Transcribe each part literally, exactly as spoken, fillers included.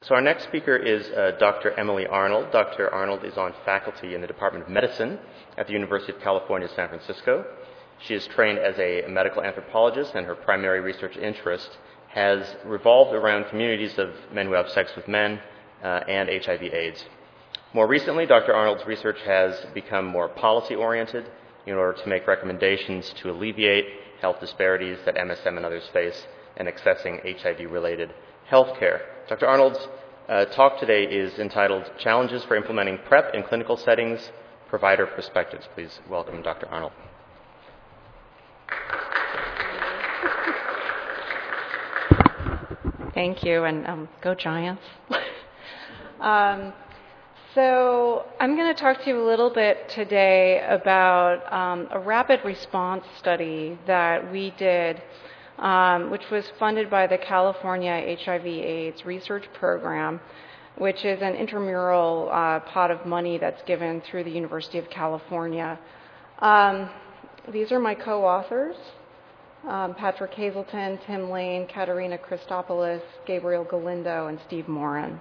So our next speaker is uh, Doctor Emily Arnold. Doctor Arnold is on faculty in the Department of Medicine at the University of California, San Francisco. She is trained as a medical anthropologist, and her primary research interest has revolved around communities of men who have sex with men uh, and H I V AIDS. More recently, Doctor Arnold's research has become more policy-oriented in order to make recommendations to alleviate health disparities that M S M and others face in accessing H I V-related health care. Doctor Arnold's uh, talk today is entitled Challenges for Implementing PrEP in Clinical Settings, Provider Perspectives. Please welcome Doctor Arnold. Thank you, and um, go Giants. um, so I'm going to talk to you a little bit today about um, a rapid response study that we did, um, which was funded by the California H I V AIDS Research Program, which is an intramural uh, pot of money that's given through the University of California. Um, these are my co-authors. Um, Patrick Hazelton, Tim Lane, Katerina Christopoulos, Gabriel Galindo, and Steve Morin.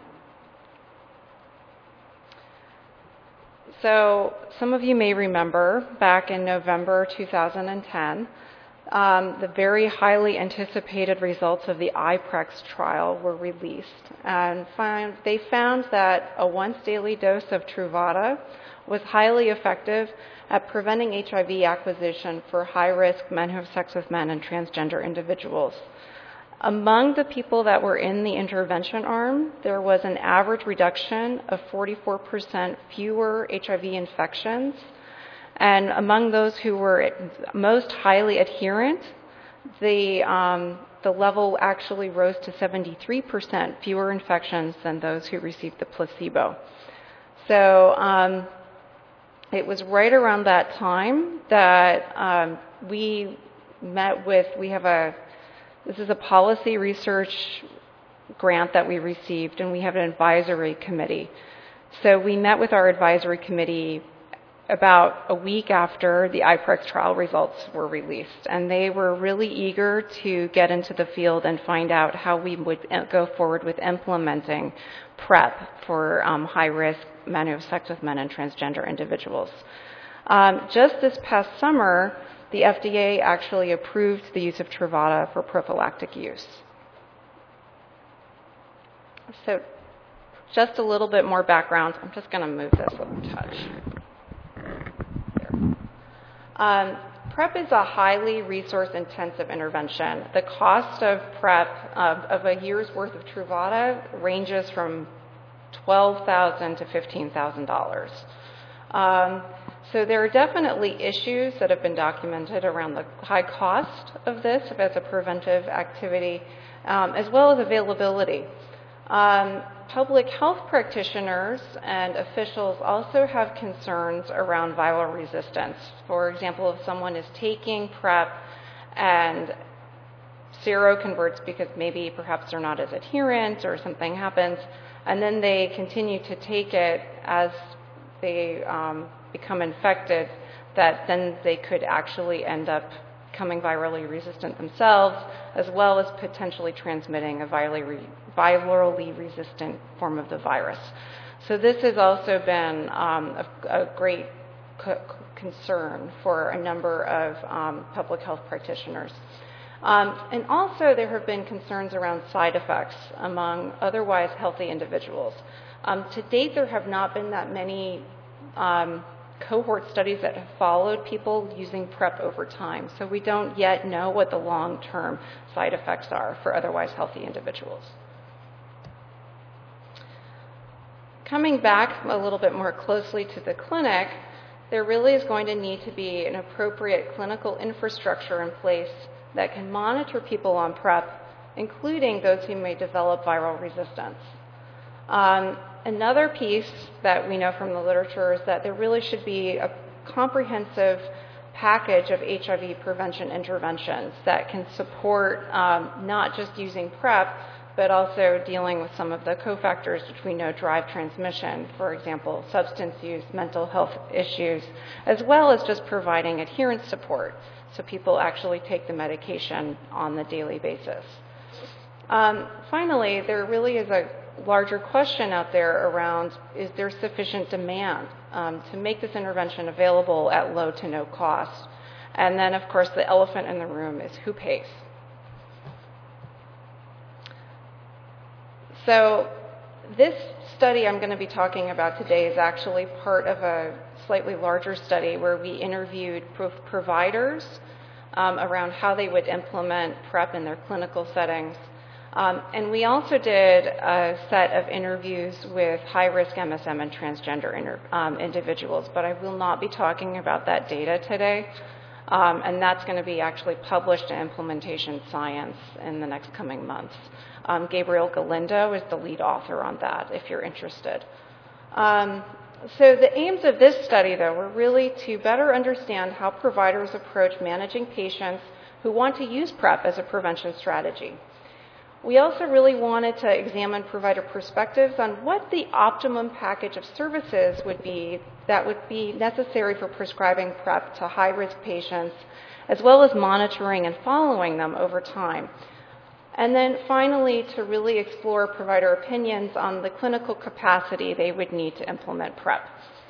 So some of you may remember back in November two thousand ten, um, the very highly anticipated results of the I PREX trial were released, and find, they found that a once-daily dose of Truvada was highly effective at preventing H I V acquisition for high-risk men who have sex with men and transgender individuals. Among the people that were in the intervention arm, there was an average reduction of forty-four percent fewer H I V infections, and among those who were most highly adherent, the, um, the level actually rose to seventy-three percent fewer infections than those who received the placebo. So um, it was right around that time that um, we met with, we have a, this is a policy research grant that we received, and we have an advisory committee. So we met with our advisory committee about a week after the I PREX trial results were released, and they were really eager to get into the field and find out how we would go forward with implementing PrEP for um, high-risk men who have sex with men and transgender individuals. Um, just this past summer, the F D A actually approved the use of Truvada for prophylactic use. So just a little bit more background. I'm just going to move this a touch. Um, PrEP is a highly resource-intensive intervention. The cost of PrEP, uh, of a year's worth of Truvada, ranges from twelve thousand dollars to fifteen thousand dollars. Um, so there are definitely issues that have been documented around the high cost of this as a preventive activity, um, as well as availability. Um, Public health practitioners and officials also have concerns around viral resistance. For example, if someone is taking PrEP and seroconverts because maybe perhaps they're not as adherent or something happens, and then they continue to take it as they um, become infected, that then they could actually end up becoming virally resistant themselves, as well as potentially transmitting a virally, re- virally resistant form of the virus. So this has also been um, a, a great co- concern for a number of um, public health practitioners. Um, and also there have been concerns around side effects among otherwise healthy individuals. Um, to date, there have not been that many um, cohort studies that have followed people using PrEP over time. So we don't yet know what the long-term side effects are for otherwise healthy individuals. Coming back a little bit more closely to the clinic, there really is going to need to be an appropriate clinical infrastructure in place that can monitor people on PrEP, including those who may develop viral resistance. Um, Another piece that we know from the literature is that there really should be a comprehensive package of H I V prevention interventions that can support um, not just using PrEP, but also dealing with some of the cofactors which we know drive transmission, for example, substance use, mental health issues, as well as just providing adherence support so people actually take the medication on the daily basis. Um, finally, there really is a larger question out there around, is there sufficient demand um, to make this intervention available at low to no cost? And then, of course, the elephant in the room is who pays? So this study I'm going to be talking about today is actually part of a slightly larger study where we interviewed pro- providers um, around how they would implement PrEP in their clinical settings. Um, and we also did a set of interviews with high-risk M S M and transgender inter- um, individuals, but I will not be talking about that data today. Um, and that's going to be actually published in Implementation Science in the next coming months. Um, Gabriel Galindo is the lead author on that, if you're interested. Um, so the aims of this study, though, were really to better understand how providers approach managing patients who want to use PrEP as a prevention strategy. We also really wanted to examine provider perspectives on what the optimum package of services would be that would be necessary for prescribing PrEP to high-risk patients, as well as monitoring and following them over time. And then finally, to really explore provider opinions on the clinical capacity they would need to implement PrEP.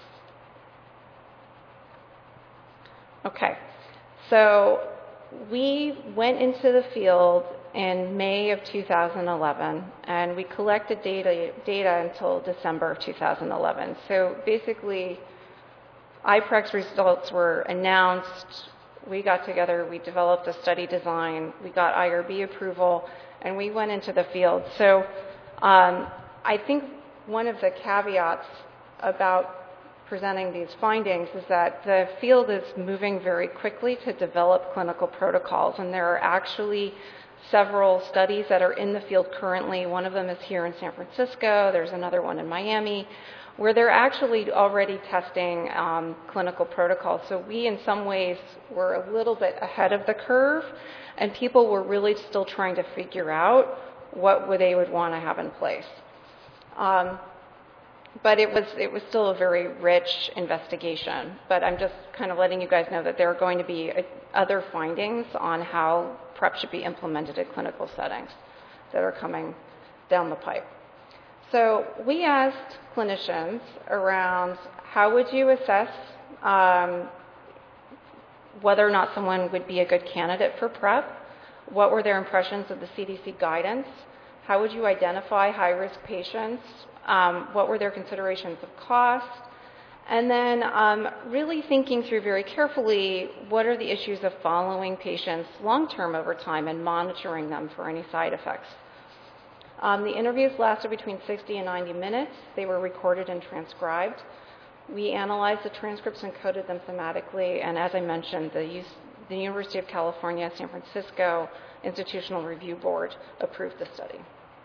Okay, so we went into the field in May of two thousand eleven, and we collected data, data until December of two thousand eleven. So basically, I PREX results were announced, we got together, we developed a study design, we got I R B approval, and we went into the field. So um, I think one of the caveats about presenting these findings is that the field is moving very quickly to develop clinical protocols, and there are actually several studies that are in the field currently. One of them is here in San Francisco. There's another one in Miami, where they're actually already testing um, clinical protocols. So we, in some ways, were a little bit ahead of the curve, and people were really still trying to figure out what would they would want to have in place. Um, but it was it was still a very rich investigation. But I'm just kind of letting you guys know that there are going to be uh, other findings on how PrEP should be implemented in clinical settings that are coming down the pipe. So we asked clinicians around how would you assess um, whether or not someone would be a good candidate for PrEP, what were their impressions of the C D C guidance, how would you identify high-risk patients, um, what were their considerations of cost, and then um, really thinking through very carefully what are the issues of following patients long-term over time and monitoring them for any side effects. Um, the interviews lasted between sixty and ninety minutes. They were recorded and transcribed. We analyzed the transcripts and coded them thematically, and as I mentioned, the, U- the University of California, San Francisco Institutional Review Board approved the study.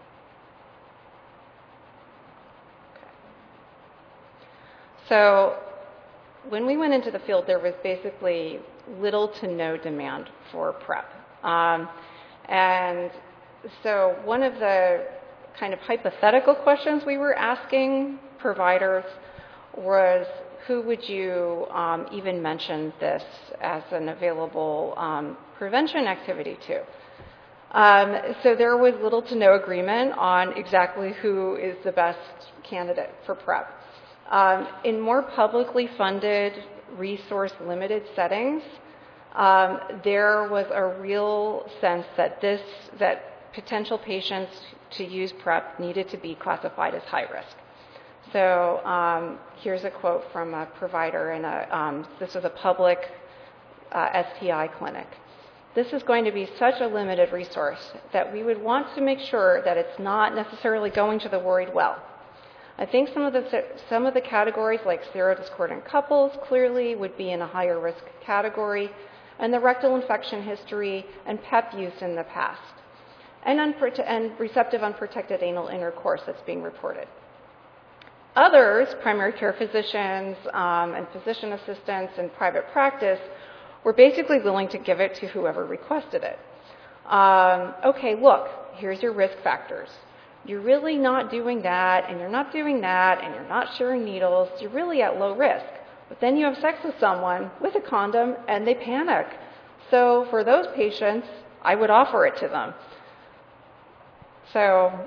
So when we went into the field, there was basically little to no demand for PrEP. Um, and so one of the kind of hypothetical questions we were asking providers was, who would you um, even mention this as an available um, prevention activity to? Um, so there was little to no agreement on exactly who is the best candidate for PrEP. Um, in more publicly funded, resource-limited settings, um, there was a real sense that this, that potential patients to use PrEP needed to be classified as high risk. So um, here's a quote from a provider in a, um, this was a public uh, S T I clinic. This is going to be such a limited resource that we would want to make sure that it's not necessarily going to the worried well. I think some of the some of the categories, like serodiscordant couples, clearly would be in a higher risk category, and the rectal infection history and PEP use in the past, and, unprote- and receptive unprotected anal intercourse that's being reported. Others, primary care physicians um, and physician assistants in private practice, were basically willing to give it to whoever requested it. Um, okay, look, here's your risk factors. You're really not doing that, and you're not doing that, and you're not sharing needles. You're really at low risk. But then you have sex with someone with a condom, and they panic. So for those patients, I would offer it to them. So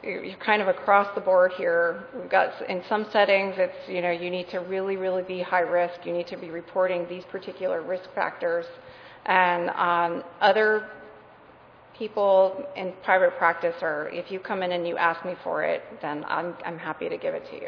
you're kind of across the board here. We've got, in some settings, it's, you know, you need to really, really be high risk. You need to be reporting these particular risk factors. And um, other people in private practice are, if you come in and you ask me for it, then I'm, I'm happy to give it to you.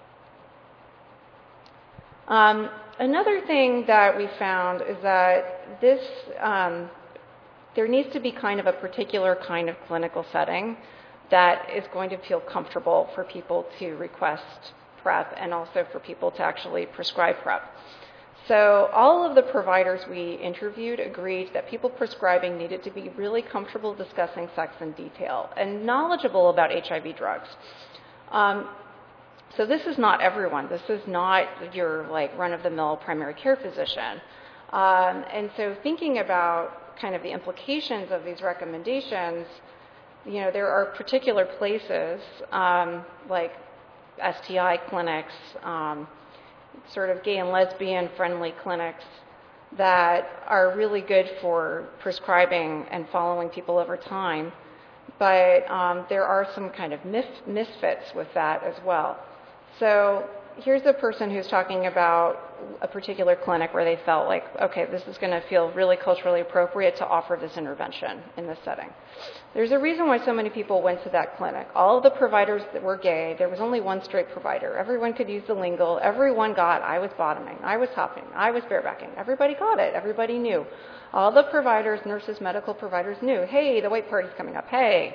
Um, another thing that we found is that this, um, there needs to be kind of a particular kind of clinical setting that is going to feel comfortable for people to request PrEP and also for people to actually prescribe PrEP. So all of the providers we interviewed agreed that people prescribing needed to be really comfortable discussing sex in detail and knowledgeable about H I V drugs. Um, so this is not everyone. This is not your like run-of-the-mill primary care physician. Um, and so thinking about kind of the implications of these recommendations, you know, there are particular places um, like S T I clinics, um, sort of gay and lesbian friendly clinics that are really good for prescribing and following people over time. But um, there are some kind of mis- misfits with that as well. So here's a person who's talking about a particular clinic where they felt like, okay, this is going to feel really culturally appropriate to offer this intervention in this setting. There's a reason why so many people went to that clinic. All of the providers that were gay, there was only one straight provider. Everyone could use the lingo. Everyone got, I was bottoming, I was hopping, I was barebacking. Everybody got it. Everybody knew. All the providers, nurses, medical providers knew, hey, the white party's coming up, hey.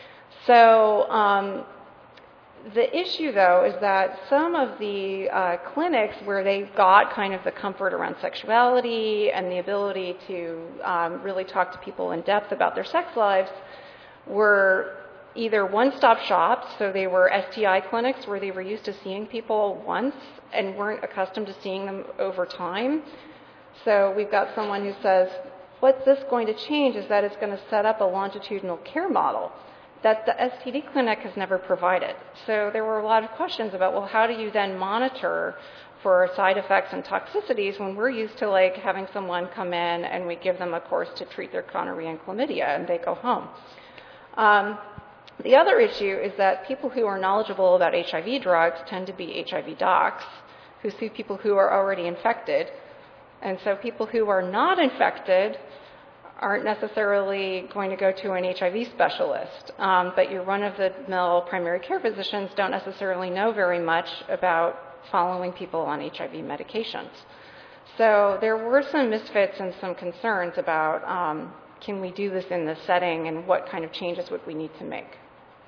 So, um, the issue, though, is that some of the uh, clinics where they got kind of the comfort around sexuality and the ability to um, really talk to people in depth about their sex lives were either one-stop shops, so they were S T I clinics where they were used to seeing people once and weren't accustomed to seeing them over time. So we've got someone who says, what's this going to change is that it's going to set up a longitudinal care model that the S T D clinic has never provided. So there were a lot of questions about, well, how do you then monitor for side effects and toxicities when we're used to like having someone come in and we give them a course to treat their gonorrhea and chlamydia and they go home. Um, the other issue is that people who are knowledgeable about H I V drugs tend to be H I V docs who see people who are already infected. And so people who are not infected aren't necessarily going to go to an H I V specialist, um, but your run-of-the-mill primary care physicians don't necessarily know very much about following people on H I V medications. So there were some misfits and some concerns about um, can we do this in this setting and what kind of changes would we need to make.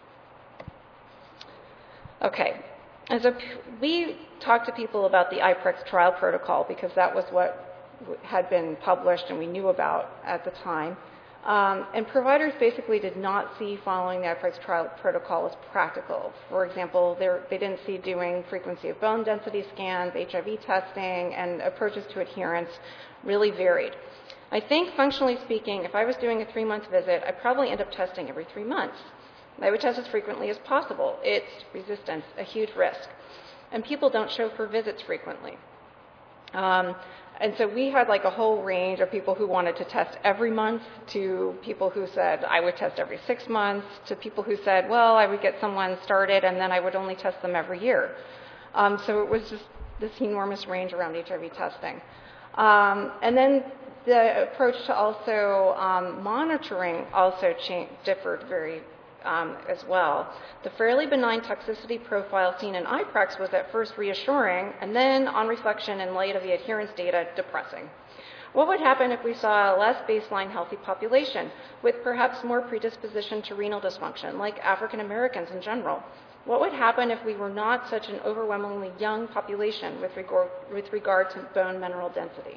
Okay, and so we talked to people about the I PREX trial protocol because that was what had been published and we knew about at the time. Um, and providers basically did not see following the I PREX trial protocol as practical. For example, they didn't see doing frequency of bone density scans, H I V testing, and approaches to adherence really varied. I think functionally speaking, if I was doing a three-month visit, I'd probably end up testing every three months. I would test as frequently as possible. It's resistance, a huge risk. And people don't show for visits frequently. Um, and so we had like a whole range of people who wanted to test every month to people who said I would test every six months to people who said, well, I would get someone started and then I would only test them every year. Um, so it was just this enormous range around H I V testing. Um, and then the approach to also um, monitoring also changed, differed very Um, as well. The fairly benign toxicity profile seen in I PREX was at first reassuring, and then on reflection in light of the adherence data, depressing. What would happen if we saw a less baseline healthy population with perhaps more predisposition to renal dysfunction, like African Americans in general? What would happen if we were not such an overwhelmingly young population with regard, with regard to bone mineral density?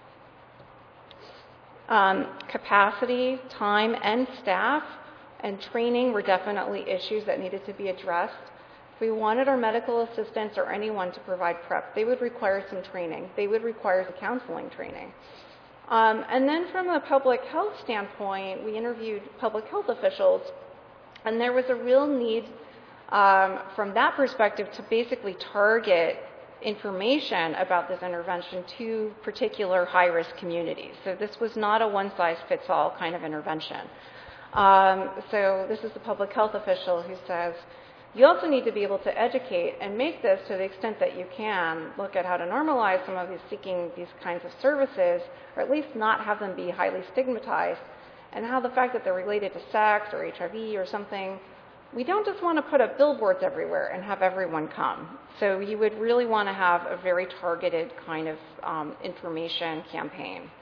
Um, capacity, time, and staff and training were definitely issues that needed to be addressed. If we wanted our medical assistants or anyone to provide PrEP, they would require some training. They would require some counseling training. Um, and then from a public health standpoint, we interviewed public health officials, and there was a real need um, from that perspective to basically target information about this intervention to particular high-risk communities. So this was not a one-size-fits-all kind of intervention. Um, so this is the public health official who says, you also need to be able to educate and make this, to the extent that you can, look at how to normalize some of these seeking these kinds of services, or at least not have them be highly stigmatized, and how the fact that they're related to sex or H I V or something, we don't just want to put up billboards everywhere and have everyone come. So you would really want to have a very targeted kind of um, information campaign.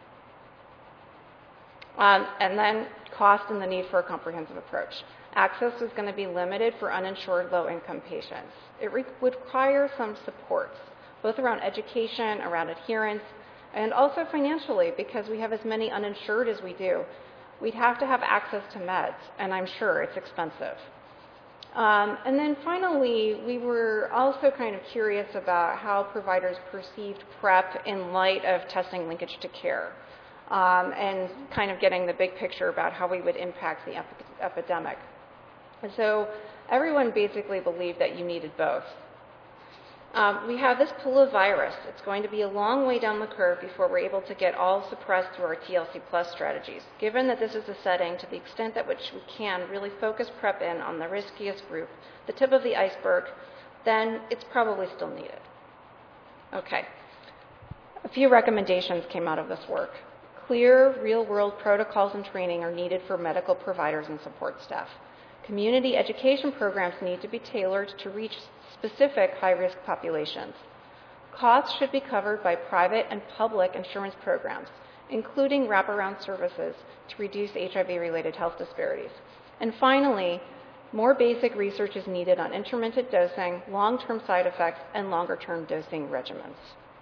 Um, and then cost and the need for a comprehensive approach. Access is going to be limited for uninsured low-income patients. It re- would require some supports, both around education, around adherence, and also financially, because we have as many uninsured as we do. We'd have to have access to meds, and I'm sure it's expensive. Um, and then finally, we were also kind of curious about how providers perceived PrEP in light of testing linkage to care, um, and kind of getting the big picture about how we would impact the ep- epidemic. And so everyone basically believed that you needed both. Um, we have this pool of virus. It's going to be a long way down the curve before we're able to get all suppressed through our T L C plus strategies. Given that this is a setting, to the extent that which we can really focus PrEP in on the riskiest group, the tip of the iceberg, then it's probably still needed. Okay. A few recommendations came out of this work. Clear, real-world protocols and training are needed for medical providers and support staff. Community education programs need to be tailored to reach specific high-risk populations. Costs should be covered by private and public insurance programs, including wraparound services to reduce H I V-related health disparities. And finally, more basic research is needed on intermittent dosing, long-term side effects, and longer-term dosing regimens.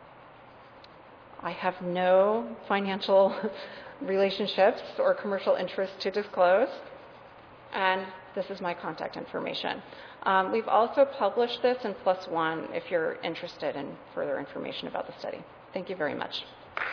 I have no financial relationships or commercial interests to disclose, and this is my contact information. Um, we've also published this in PLOS ONE if you're interested in further information about the study. Thank you very much.